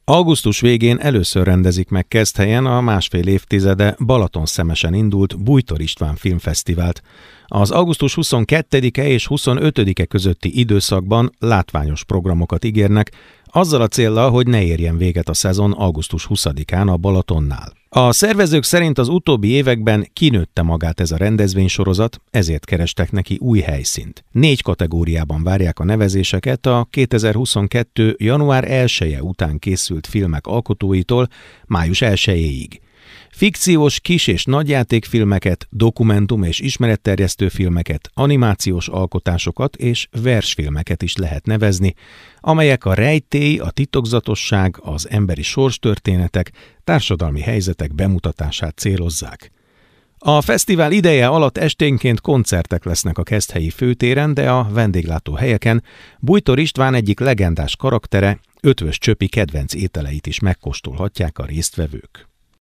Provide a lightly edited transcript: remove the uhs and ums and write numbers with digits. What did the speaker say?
Augusztus végén először rendezik meg Keszthelyen a másfél évtizede Balatonszemesen indult Bújtor István Filmfesztivált. Az augusztus 22-e és 25-e közötti időszakban látványos programokat ígérnek, azzal a céllal, hogy ne érjen véget a szezon augusztus 20-án a Balatonnál. A szervezők szerint az utóbbi években kinőtte magát ez a rendezvénysorozat, ezért kerestek neki új helyszínt. 4 kategóriában várják a nevezéseket a 2022. január 1-e után készült filmek alkotóitól május 1-ig. Fikciós kis- és nagyjátékfilmeket, dokumentum- és ismeretterjesztő filmeket, animációs alkotásokat és versfilmeket is lehet nevezni, amelyek a rejtély, a titokzatosság, az emberi sorstörténetek, társadalmi helyzetek bemutatását célozzák. A fesztivál ideje alatt esténként koncertek lesznek a keszthelyi főtéren, de a vendéglátóhelyeken Bújtor István egyik legendás karaktere, Ötvös Csöpi kedvenc ételeit is megkóstolhatják a résztvevők.